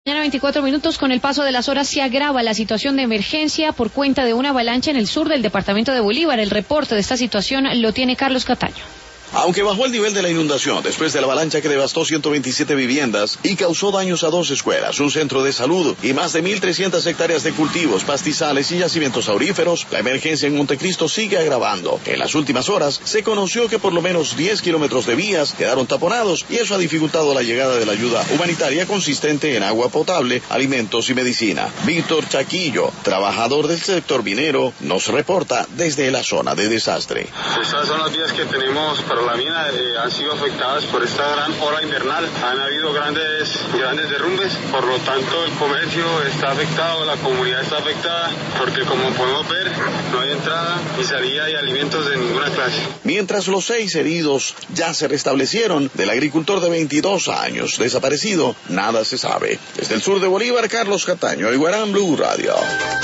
Mañana 24 minutos, con el paso de las horas se agrava la situación de emergencia por cuenta de una avalancha en el sur del departamento de Bolívar. El reporte de esta situación lo tiene Carlos Cataño. Aunque bajó el nivel de la inundación después de la avalancha que devastó 127 viviendas y causó daños a 2 escuelas, un centro de salud y más de 1.300 hectáreas de cultivos, pastizales y yacimientos auríferos, la emergencia en Montecristo sigue agravando. En las últimas horas se conoció que por lo menos 10 kilómetros de vías quedaron taponados y eso ha dificultado la llegada de la ayuda humanitaria consistente en agua potable, alimentos y medicina. Víctor Chaquillo, trabajador del sector minero, nos reporta desde la zona de desastre. Estas son las vías que tenemos para la mina, han sido afectadas por esta gran ola invernal. Han habido grandes derrumbes, por lo tanto el comercio está afectado, la comunidad está afectada, porque como podemos ver, no hay entrada ni salida de alimentos de ninguna clase. Mientras los 6 heridos ya se restablecieron, del agricultor de 22 años desaparecido, nada se sabe. Desde el sur de Bolívar, Carlos Cataño, Iguarán, Blue Radio.